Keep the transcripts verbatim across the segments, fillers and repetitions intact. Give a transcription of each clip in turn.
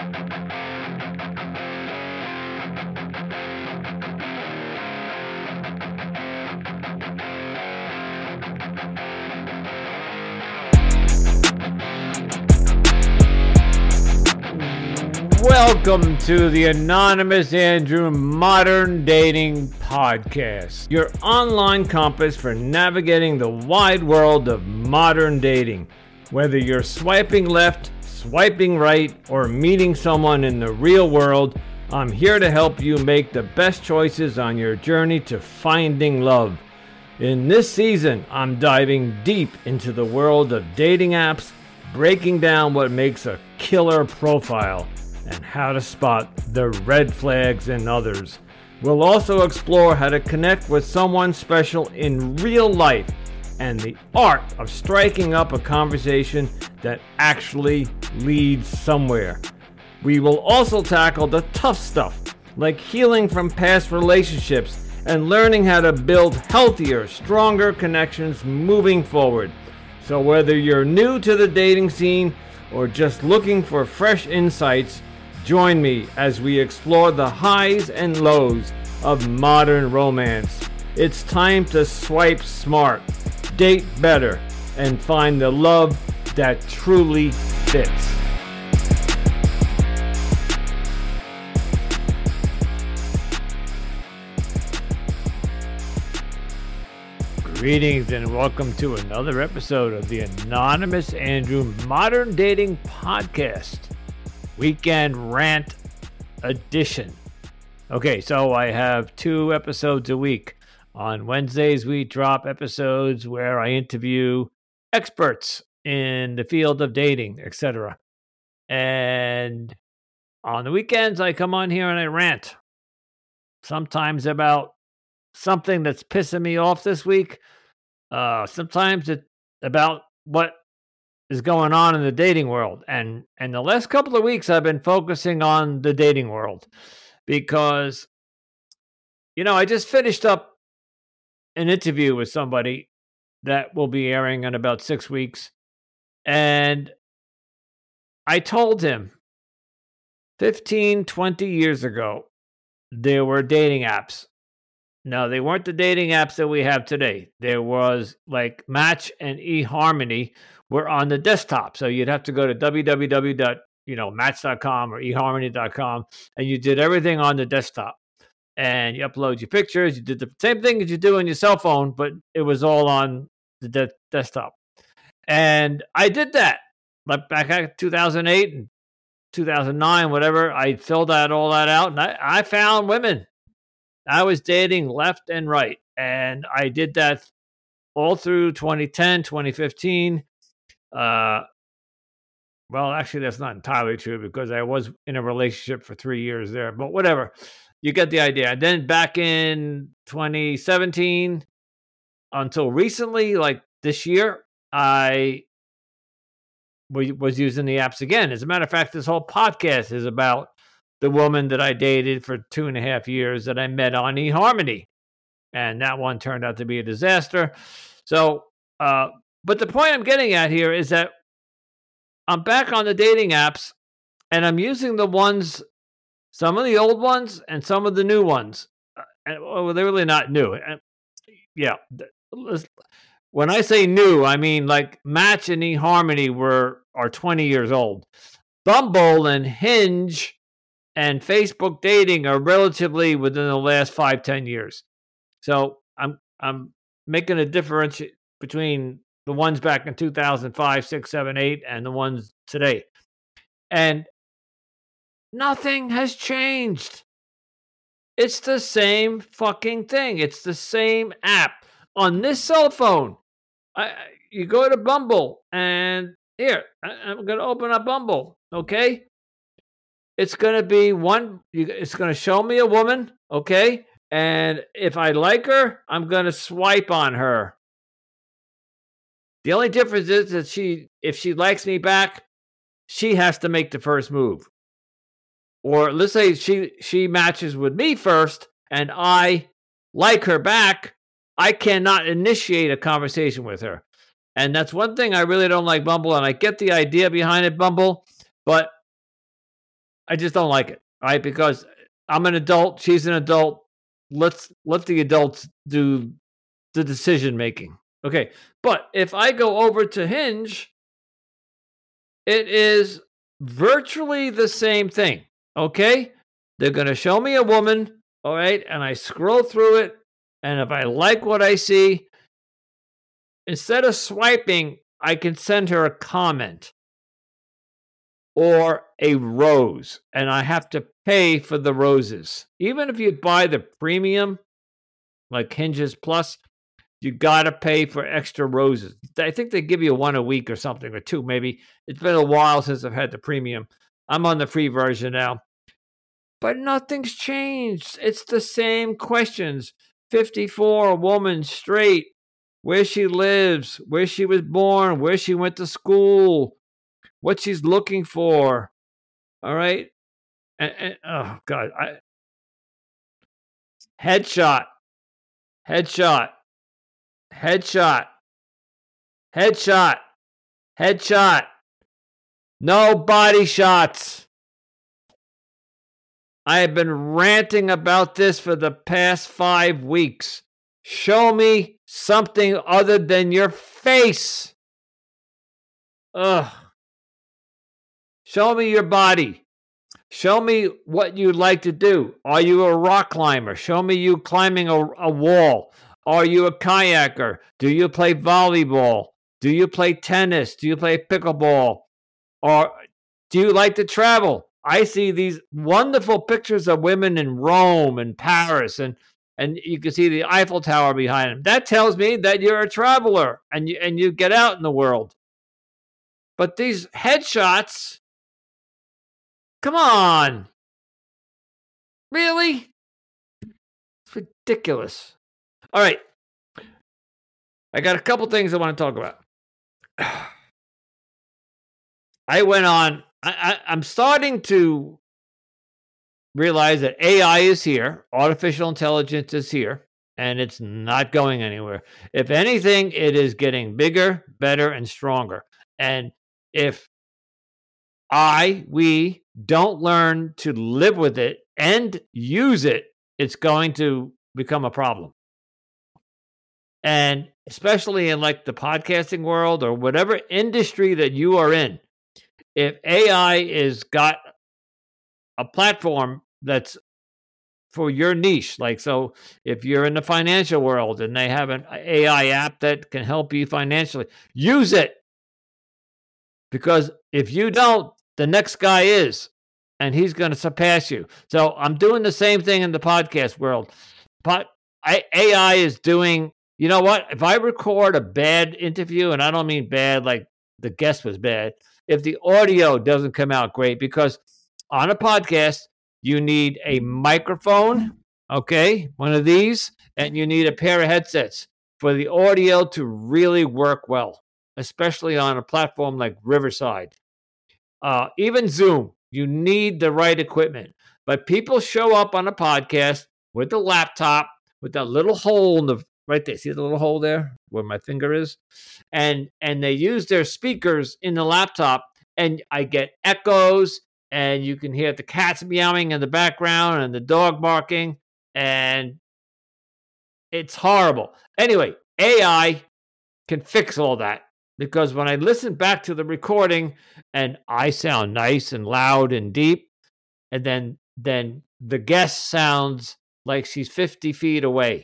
Welcome to the Anonymous Andrew Modern Dating Podcast, your online compass for navigating the wide world of modern dating. Whether you're swiping left, swiping right, or meeting someone in the real world, I'm here to help you make the best choices on your journey to finding love. In this season, I'm diving deep into the world of dating apps, breaking down what makes a killer profile and how to spot the red flags in others. We'll also explore how to connect with someone special in real life and the art of striking up a conversation that actually leads somewhere. We will also tackle the tough stuff, like healing from past relationships and learning how to build healthier, stronger connections moving forward. So whether you're new to the dating scene or just looking for fresh insights, join me as we explore the highs and lows of modern romance. It's time to swipe smart, date better, and find the love that truly fits. Greetings and welcome to another episode of the Anonymous Andrew Modern Dating Podcast. Weekend Rant Edition. Okay, so I have two episodes a week. On Wednesdays, we drop episodes where I interview experts in the field of dating, et cetera. And on the weekends, I come on here and I rant. Sometimes about something that's pissing me off this week. Uh, sometimes it's about what is going on in the dating world. And and the last couple of weeks I've been focusing on the dating world because, you know, I just finished up an interview with somebody that will be airing in about six weeks. And I told him fifteen, twenty years ago, there were dating apps. Now, they weren't the dating apps that we have today. There was like Match and eHarmony were on the desktop. So you'd have to go to w w w dot match dot com or e harmony dot com, and you did everything on the desktop. And you upload your pictures. You did the same thing as you do on your cell phone, but it was all on the de- desktop. And I did that. Like back in two thousand eight and two thousand nine, whatever, I filled that all that out, and I, I found women. I was dating left and right, and I did that all through twenty ten, twenty fifteen. Uh, well, actually, that's not entirely true because I was in a relationship for three years there, but whatever. You get the idea. And then back in twenty seventeen until recently, like this year, I was using the apps again. As a matter of fact, this whole podcast is about the woman that I dated for two and a half years that I met on eHarmony. And that one turned out to be a disaster. So, uh, but the point I'm getting at here is that I'm back on the dating apps and I'm using the ones, some of the old ones and some of the new ones. Uh, and, well, they're really not new. And, yeah. When I say new, I mean like Match and eHarmony were, are twenty years old. Bumble and Hinge and Facebook dating are relatively within the last five, ten years. So I'm I'm making a difference between the ones back in two thousand five, six, seven, eight, and the ones today. And nothing has changed. It's the same fucking thing. It's the same app. On this cell phone, I, you go to Bumble, and here, I, I'm going to open up Bumble, okay? It's going to be one, it's going to show me a woman, okay? And if I like her, I'm going to swipe on her. The only difference is that she, if she likes me back, she has to make the first move. Or let's say she, she matches with me first and I like her back, I cannot initiate a conversation with her. And that's one thing I really don't like Bumble, and I get the idea behind it, Bumble, but I just don't like it, right? Because I'm an adult, she's an adult. Let's let the adults do the decision making. Okay. But if I go over to Hinge, it is virtually the same thing. Okay. They're going to show me a woman. All right. And I scroll through it. And if I like what I see, instead of swiping, I can send her a comment or a rose. And I have to pay for the roses. Even if you buy the premium, like Hinges Plus, you got to pay for extra roses. I think they give you one a week or something, or two maybe. It's been a while since I've had the premium. I'm on the free version now. But nothing's changed. It's the same questions. fifty-four, a woman, straight, where she lives, where she was born, where she went to school, what she's looking for. All right? And, and oh, God. I, headshot. Headshot. Headshot. Headshot. Headshot. No body shots. I have been ranting about this for the past five weeks. Show me something other than your face. Ugh. Show me your body. Show me what you'd like to do. Are you a rock climber? Show me you climbing a, a wall. Are you a kayaker? Do you play volleyball? Do you play tennis? Do you play pickleball? Or do you like to travel? I see these wonderful pictures of women in Rome and Paris, and, and you can see the Eiffel Tower behind them. That tells me that you're a traveler and you, and you get out in the world. But these headshots, come on. Really? It's ridiculous. All right. I got a couple things I want to talk about. I went on, I, I, I'm starting to realize that A I is here, artificial intelligence is here, and it's not going anywhere. If anything, it is getting bigger, better, and stronger. And if I, we don't learn to live with it and use it, it's going to become a problem. And especially in like the podcasting world or whatever industry that you are in, if A I is got a platform that's for your niche, like, so if you're in the financial world and they have an A I app that can help you financially, use it. Because if you don't, the next guy is, and he's going to surpass you. So I'm doing the same thing in the podcast world. But I, A I is doing, you know what? If I record a bad interview, and I don't mean bad like the guest was bad, if the audio doesn't come out great, because on a podcast, you need a microphone, okay, one of these, and you need a pair of headsets for the audio to really work well, especially on a platform like Riverside. Uh, even Zoom, you need the right equipment. But people show up on a podcast with the laptop, with that little hole in the right there. See the little hole there where my finger is? And and they use their speakers in the laptop, and I get echoes, and you can hear the cats meowing in the background and the dog barking, and it's horrible. Anyway, A I can fix all that, because when I listen back to the recording and I sound nice and loud and deep, and then then the guest sounds like she's fifty feet away.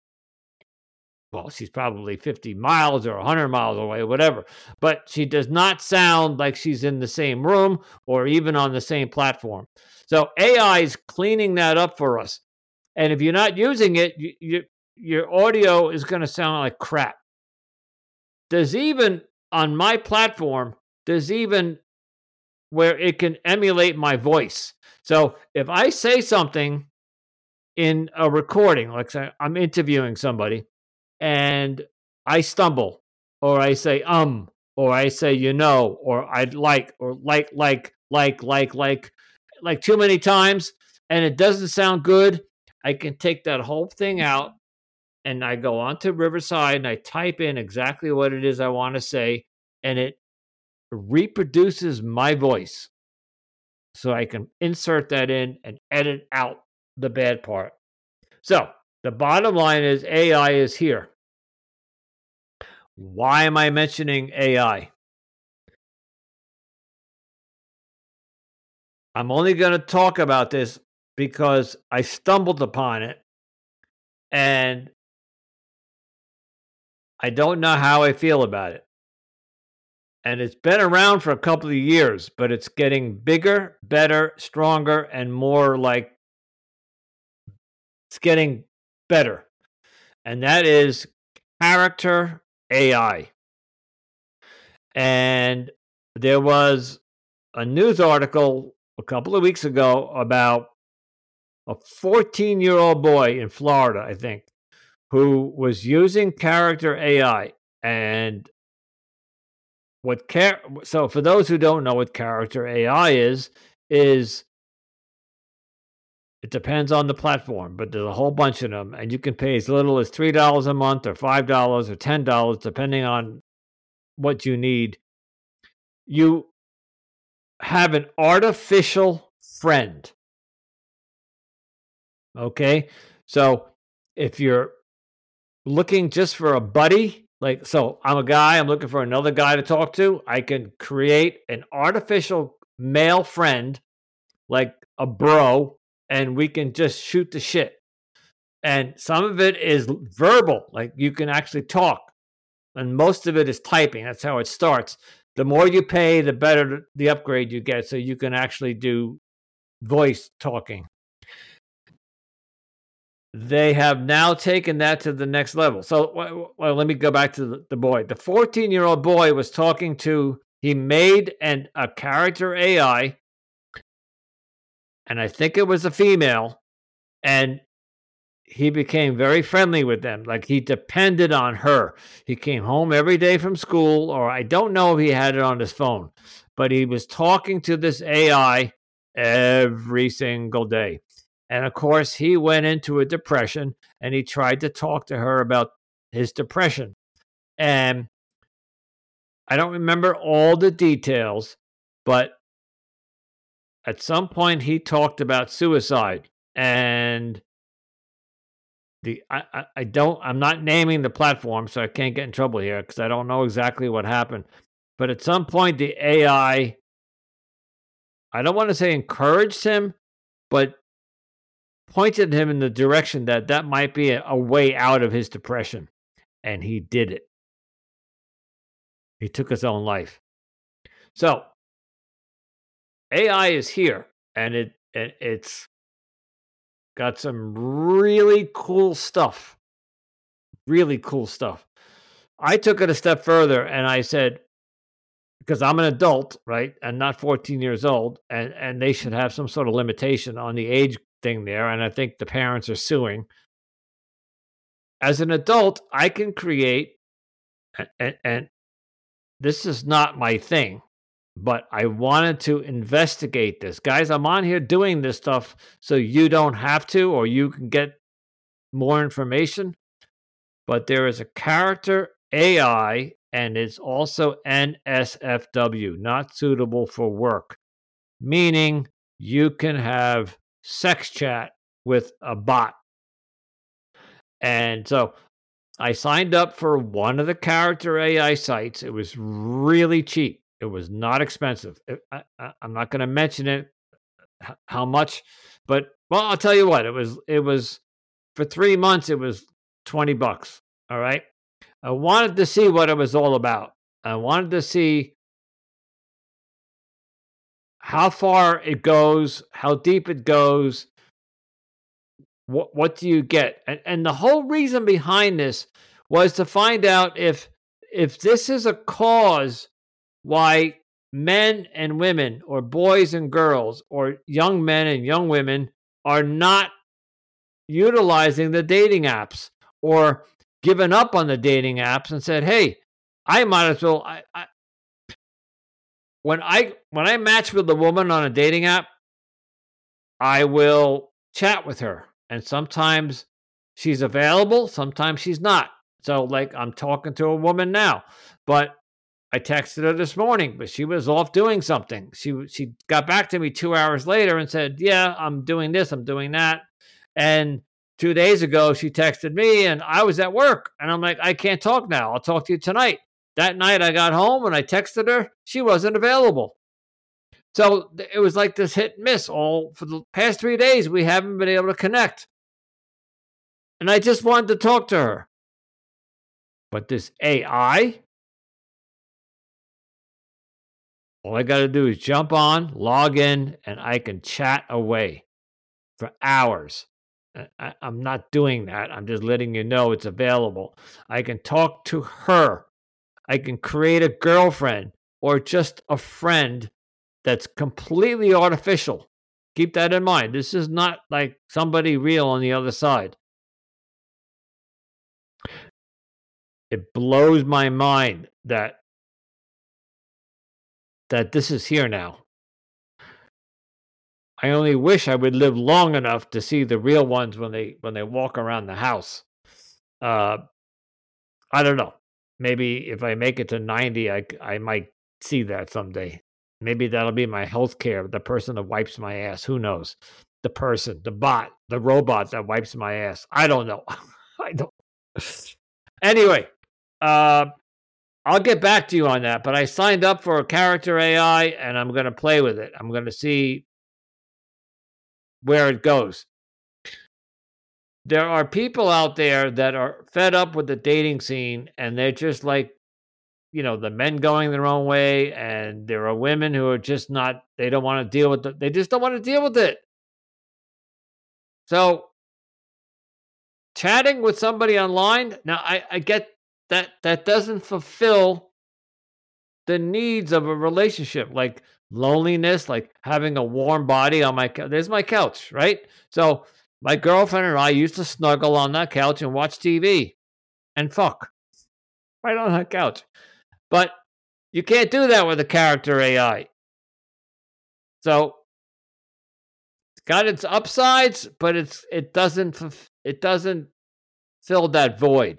Well, she's probably fifty miles or one hundred miles away, whatever. But she does not sound like she's in the same room or even on the same platform. So A I is cleaning that up for us. And if you're not using it, you, you, your audio is going to sound like crap. There's even, on my platform, there's even where it can emulate my voice. So if I say something in a recording, like say I'm interviewing somebody, and I stumble, or I say um, or I say you know, or I'd like, or like, like, like, like, like, like too many times, and it doesn't sound good, I can take that whole thing out, and I go onto Riverside, and I type in exactly what it is I want to say, and it reproduces my voice. so I can insert that in and edit out the bad part. So the bottom line is A I is here. Why am I mentioning A I? I'm only going to talk about this because I stumbled upon it and I don't know how I feel about it. And it's been around for a couple of years, but it's getting bigger, better, stronger, and more like it's getting better. And that is character A I. And there was a news article a couple of weeks ago about a fourteen-year-old boy in Florida, I think, who was using character A I. And what char- so for those who don't know what character A I is, is it depends on the platform, but there's a whole bunch of them, and you can pay as little as three dollars a month or five dollars or ten dollars, depending on what you need. You have an artificial friend. Okay? So if you're looking just for a buddy, like, so I'm a guy, I'm looking for another guy to talk to, I can create an artificial male friend, like a bro, and we can just shoot the shit. And some of it is verbal, like you can actually talk, and most of it is typing. That's how it starts. The more you pay, the better the upgrade you get, so you can actually do voice talking. They have now taken that to the next level. So, well, well let me go back to the, the boy. The fourteen-year-old boy was talking to, he made an, a character A I, and I think it was a female, and he became very friendly with them. Like, he depended on her. He came home every day from school, or I don't know if he had it on his phone, but he was talking to this A I every single day. And of course, he went into a depression, and he tried to talk to her about his depression. And I don't remember all the details, but at some point he talked about suicide. And the I, I, I don't I'm not naming the platform, so I can't get in trouble here because I don't know exactly what happened. But at some point the A I, I don't want to say encouraged him, but pointed him in the direction that that might be a, a way out of his depression. And he did it. He took his own life. So A I is here, and it, it it's got some really cool stuff. Really cool stuff. I took it a step further, and I said, because I'm an adult, right, and not fourteen years old, and, and they should have some sort of limitation on the age thing there, and I think the parents are suing. As an adult, I can create, and, and this is not my thing, but I wanted to investigate this. Guys, I'm on here doing this stuff so you don't have to, or you can get more information. But there is a character A I, and it's also N S F W, not suitable for work, meaning you can have sex chat with a bot. And so I signed up for one of the character A I sites. It was really cheap. It was not expensive. It, I, I, I'm not going to mention it, h- how much, but well, I'll tell you what. It was. It was for three months. It was twenty bucks. All right. I wanted to see what it was all about. I wanted to see how far it goes, how deep it goes. What what do you get? And and the whole reason behind this was to find out if if this is a cause why men and women, or boys and girls, or young men and young women are not utilizing the dating apps, or given up on the dating apps and said, "Hey, I might as well." I, I, when I when I match with a woman on a dating app, I will chat with her, and sometimes she's available, sometimes she's not. So, like, I'm talking to a woman now, but I texted her this morning, but she was off doing something. She she got back to me two hours later and said, yeah, I'm doing this, I'm doing that. And two days ago, she texted me and I was at work. And I'm like, I can't talk now. I'll talk to you tonight. That night I got home and I texted her. She wasn't available. So it was like this hit and miss. All for the past three days, we haven't been able to connect. And I just wanted to talk to her. But this A I, all I got to do is jump on, log in, and I can chat away for hours. I, I'm not doing that. I'm just letting you know it's available. I can talk to her. I can create a girlfriend or just a friend that's completely artificial. Keep that in mind. This is not like somebody real on the other side. It blows my mind that that this is here now. I only wish I would live long enough to see the real ones when they when they walk around the house. Uh, I don't know. Maybe if I make it to ninety, I I might see that someday. Maybe that'll be my health care, the person that wipes my ass. Who knows? The person, the bot, the robot that wipes my ass. I don't know. I don't. Anyway, uh, I'll get back to you on that. But I signed up for a character A I, and I'm going to play with it. I'm going to see where it goes. There are people out there that are fed up with the dating scene, and they're just like, you know, the men going their own way, and there are women who are just not, they don't want to deal with it. They just don't want to deal with it. So chatting with somebody online, now I, I get that that doesn't fulfill the needs of a relationship, like loneliness, like having a warm body on my couch. There's my couch, right? So my girlfriend and I used to snuggle on that couch and watch T V and fuck right on that couch. But you can't do that with a character A I. So it's got its upsides, but it's it doesn't it doesn't fill that void.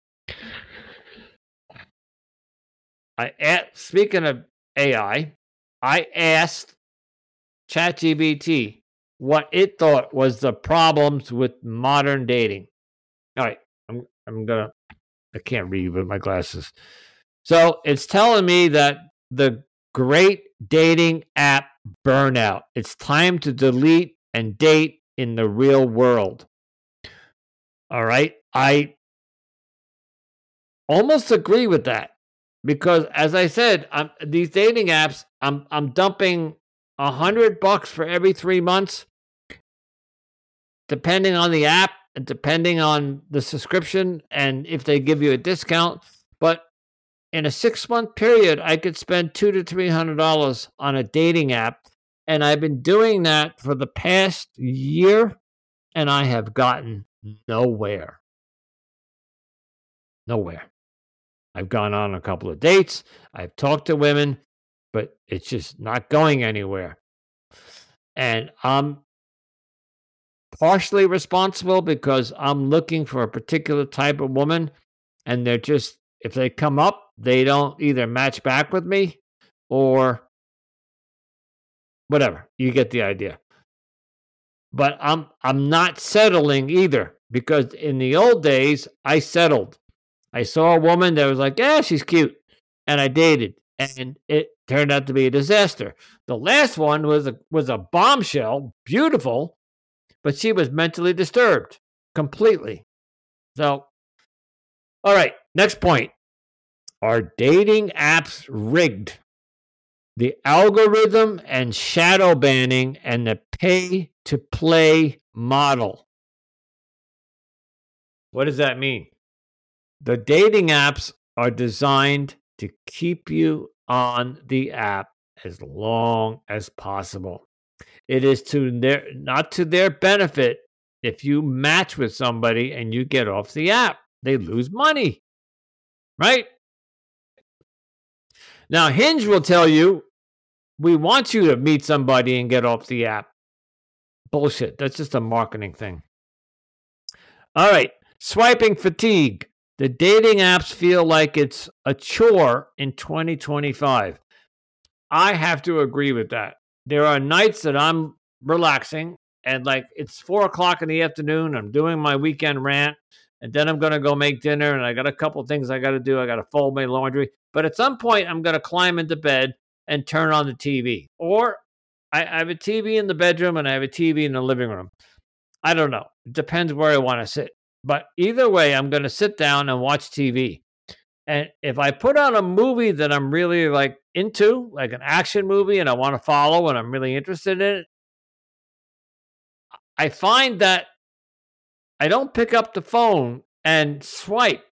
I asked, speaking of A I, I asked ChatGPT what it thought was the problems with modern dating. All right, I'm I'm gonna I can't read with my glasses. So it's telling me that the great dating app burnout. It's time to delete and date in the real world. All right. I almost agree with that because, as I said, I'm, these dating apps, I'm I'm dumping a hundred bucks for every three months, depending on the app and depending on the subscription and if they give you a discount. But in a six-month period, I could spend two to three hundred dollars on a dating app, and I've been doing that for the past year, and I have gotten nowhere. Nowhere. I've gone on a couple of dates. I've talked to women, but it's just not going anywhere. And I'm partially responsible because I'm looking for a particular type of woman, and they're just, if they come up, they don't either match back with me or whatever. You get the idea. But I'm I'm not settling either because in the old days, I settled. I saw a woman that was like, yeah, she's cute. And I dated. And it turned out to be a disaster. The last one was a was a bombshell, beautiful, but she was mentally disturbed completely. So, all right, next point. Are dating apps rigged? The algorithm and shadow banning and the pay to play model. What does that mean? The dating apps are designed to keep you on the app as long as possible. It is to their not to their benefit if you match with somebody and you get off the app. They lose money. Right? Now, Hinge will tell you, we want you to meet somebody and get off the app. Bullshit. That's just a marketing thing. All right. Swiping fatigue. The dating apps feel like it's a chore in twenty twenty-five. I have to agree with that. There are nights that I'm relaxing and like it's four o'clock in the afternoon. I'm doing my weekend rant and then I'm going to go make dinner and I got a couple of things I got to do. I got to fold my laundry. But at some point, I'm going to climb into bed and turn on the T V. Or I, I have a T V in the bedroom and I have a T V in the living room. I don't know. It depends where I want to sit. But either way, I'm going to sit down and watch T V. And if I put on a movie that I'm really like into, like an action movie, and I want to follow and I'm really interested in it, I find that I don't pick up the phone and swipe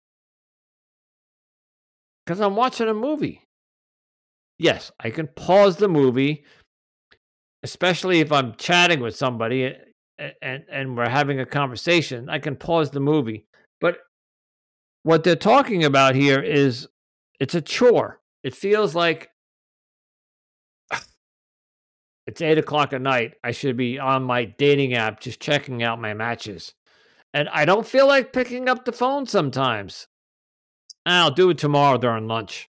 because I'm watching a movie. Yes, I can pause the movie, especially if I'm chatting with somebody and, and, and we're having a conversation. I can pause the movie. But what they're talking about here is it's a chore. It feels like it's eight o'clock at night. I should be on my dating app just checking out my matches. And I don't feel like picking up the phone sometimes. I'll do it tomorrow during lunch.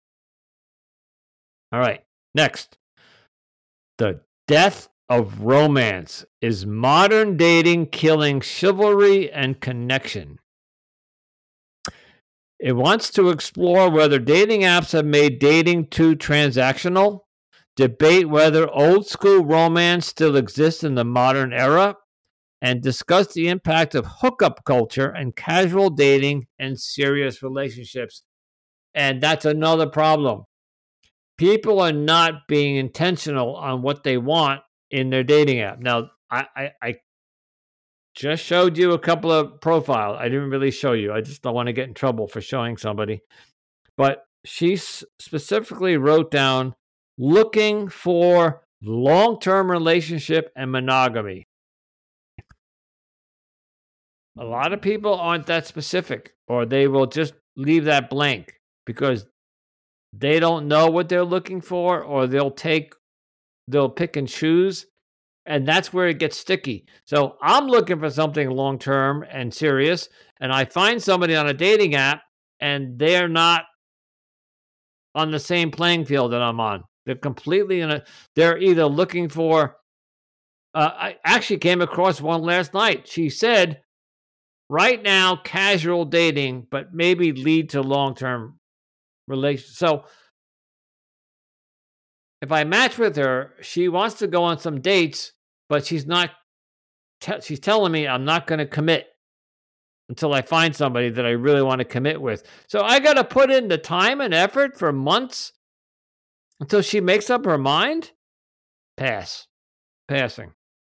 All right, next. The death of romance. Is modern dating killing chivalry and connection? It wants to explore whether dating apps have made dating too transactional, debate whether old school romance still exists in the modern era, and discuss the impact of hookup culture and casual dating and serious relationships. And that's another problem. People are not being intentional on what they want in their dating app. Now, I, I, I just showed you a couple of profiles. I didn't really show you. I just don't want to get in trouble for showing somebody. But she specifically wrote down looking for long-term relationship and monogamy. A lot of people aren't that specific, or they will just leave that blank because they don't know what they're looking for, or they'll take, they'll pick and choose, and that's where it gets sticky. So I'm looking for something long-term and serious, and I find somebody on a dating app, and they're not on the same playing field that I'm on. They're completely in a, they're either looking for, uh, I actually came across one last night. She said, right now, casual dating, but maybe lead to long-term relations. So if I match with her, she wants to go on some dates, but she's not, te- she's telling me I'm not going to commit until I find somebody that I really want to commit with. So I got to put in the time and effort for months until she makes up her mind? Pass. Passing.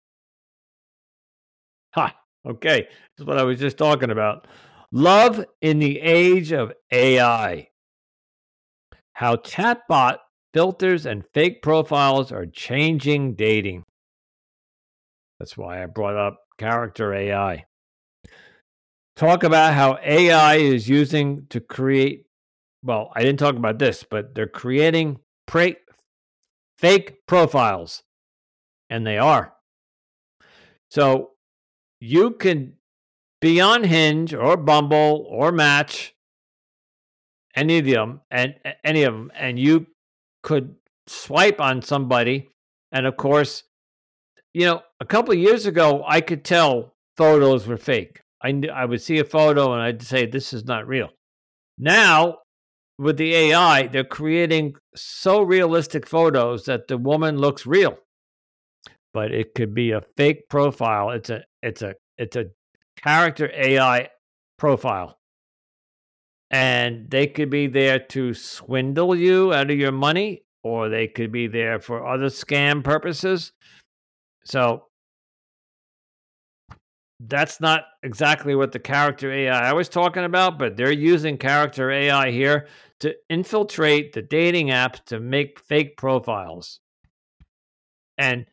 Ha. Okay. That's what I was just talking about. Love in the age of A I. How chatbot filters and fake profiles are changing dating. That's why I brought up character A I. Talk about how A I is using to create, well, I didn't talk about this, but they're creating pre- fake profiles. And they are. So you can be on Hinge or Bumble or Match, any of them, and any of them, and you could swipe on somebody. And of course, you know, a couple of years ago, I could tell photos were fake. I knew, I would see a photo and I'd say, this is not real. Now, with the A I, they're creating so realistic photos that the woman looks real. But it could be a fake profile. It's a it's a it's a character A I profile. And they could be there to swindle you out of your money, or they could be there for other scam purposes. So that's not exactly what the character A I I was talking about, but they're using character A I here to infiltrate the dating apps to make fake profiles. And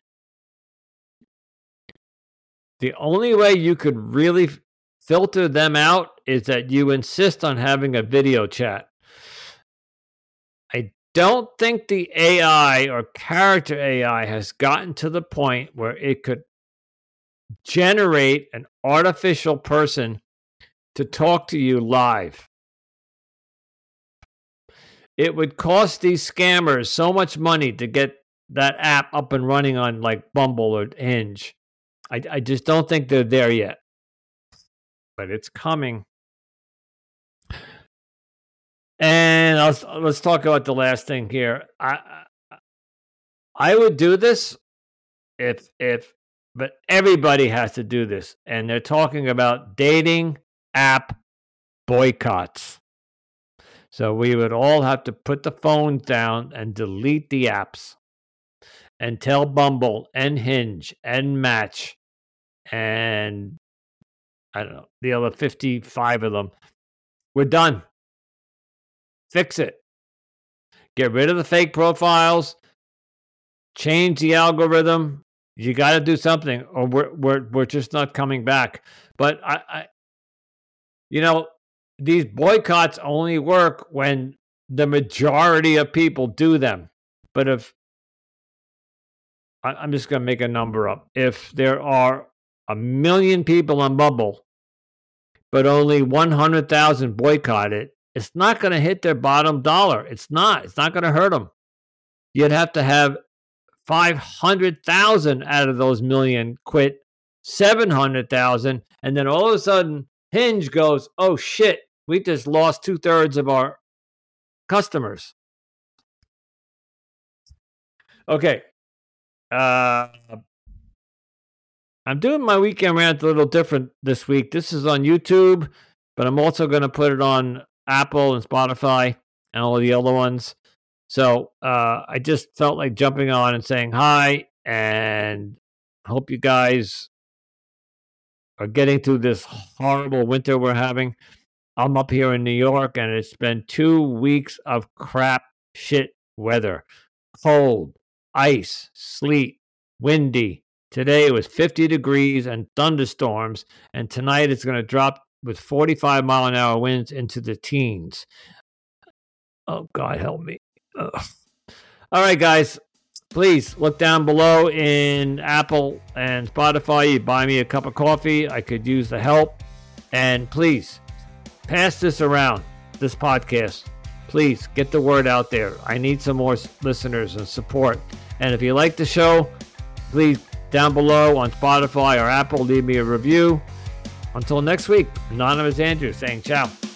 the only way you could really filter them out is that you insist on having a video chat. I don't think the A I or character A I has gotten to the point where it could generate an artificial person to talk to you live. It would cost these scammers so much money to get that app up and running on like Bumble or Hinge. I, I just don't think they're there yet. But it's coming. And let's, let's talk about the last thing here. I I would do this if if but everybody has to do this. And they're talking about dating app boycotts. So we would all have to put the phones down and delete the apps and tell Bumble and Hinge and Match and I don't know, the other fifty-five of them, we're done. Fix it. Get rid of the fake profiles. Change the algorithm. You got to do something, or we're we're we're just not coming back. But I, I, you know, these boycotts only work when the majority of people do them. But if I, I'm just going to make a number up, if there are a million people on Bumble, but only one hundred thousand boycott it, it's not going to hit their bottom dollar. It's not. It's not going to hurt them. You'd have to have five hundred thousand out of those million quit, seven hundred thousand, and then all of a sudden Hinge goes, oh shit, we just lost two-thirds of our customers. Okay. Uh, I'm doing my weekend rant a little different this week. This is on YouTube, but I'm also going to put it on Apple and Spotify and all the other ones. So uh, I just felt like jumping on and saying hi, and hope you guys are getting through this horrible winter we're having. I'm up here in New York, and it's been two weeks of crap shit weather. Cold, ice, sleet, windy. Today it was fifty degrees and thunderstorms, and tonight it's going to drop with forty-five mile an hour winds into the teens. Oh, God help me. Ugh. All right, guys, please look down below in Apple and Spotify. You buy me a cup of coffee. I could use the help. And please pass this around, this podcast. Please get the word out there. I need some more listeners and support. And if you like the show, please down below on Spotify or Apple, leave me a review. Until next week, Anonymous Andrew saying ciao.